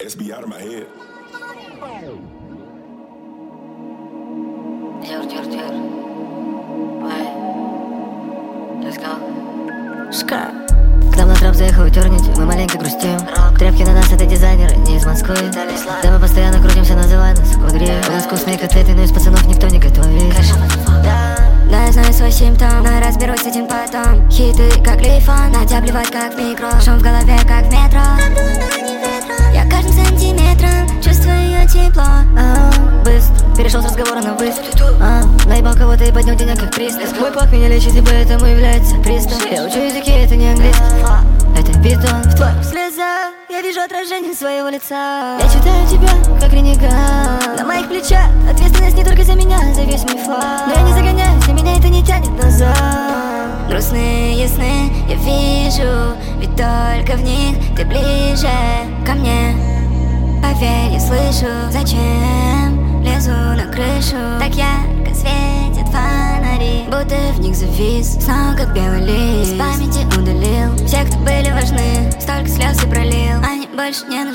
SB out of my head. Let's go. Шка. К нам на трэп заехал Eternity, мы маленько грустим. Тряпки на нас, это дизайнеры, не из Москвы. Да мы постоянно крутимся, называй нас в игре. У нас вкусные котлеты, но из пацанов никто не готовит. Да, я знаю свой симптом, но разберусь с этим потом. Хиты как лифон, Надя плевать как в микро. Шум в голове как в метро. Я каждым сантиметром чувствую ее тепло. Быстро перешел с разговора на выстрел. Наебал кого-то и поднял денег как приз. Мой пак меня лечит, и поэтому является пристав. Я учу языки, это не английский. Это бетон. В твоих слезах я вижу отражение своего лица. Я читаю тебя, как ренегат. На моих плечах ответственность не только за меня, за весь мой флаг. Но я не загоняюсь, и меня это не тянет назад. Грустные сны я вижу, ведь только в них ты ближе ко мне. Поверь, я слышу, зачем лезу на крышу. Так ярко светят фонари, будто в них завис, снова как белый лист. С памяти удалил всех, кто были важны, столько слез и пролил, они больше не